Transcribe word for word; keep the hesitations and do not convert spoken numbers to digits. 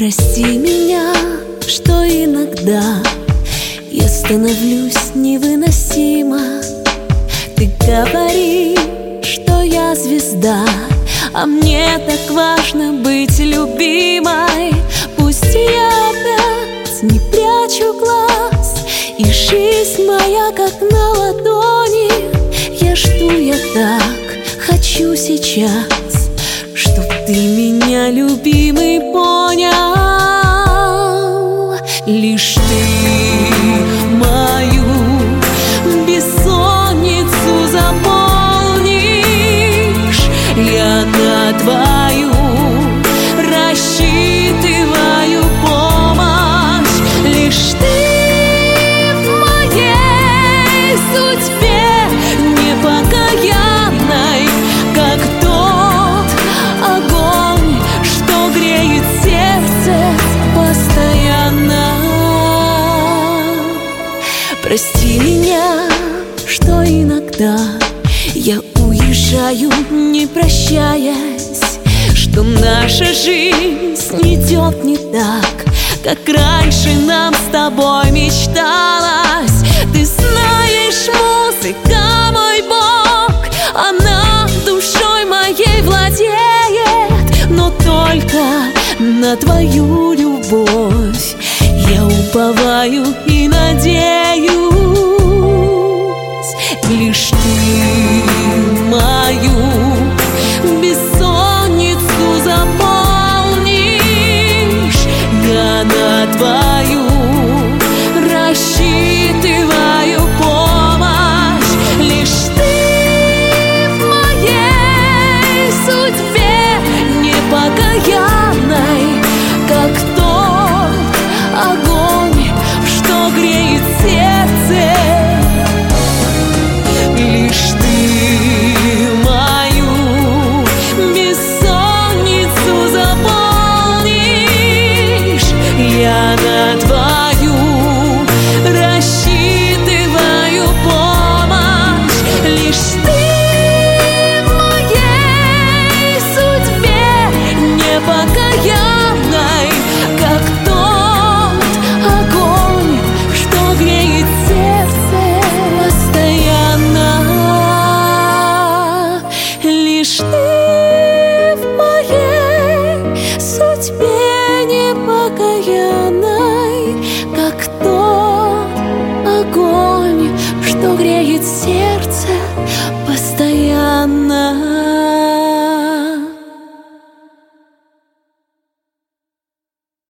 Прости меня, что иногда я становлюсь невыносима. Ты говоришь, что я звезда, а мне так важно быть любимой. Пусть я опять не прячу глаз, и жизнь моя как на ладони. Я жду, я так хочу сейчас, чтоб ты меня, любимый, понял. Лишь ты мою бессонницу заполнишь, я на твою рассчитываю помощь. Лишь ты в моей судьбе непокаянной, как тот огонь, что греет сердце постоянно. Прости меня, что иногда я уезжаю, не прощаясь, что наша жизнь идет не так, как раньше нам с тобой мечталось. Ты знаешь, музыка мой бог, она душой моей владеет, но только на твою любовь я уповаю и надеюсь. Лишь ты мою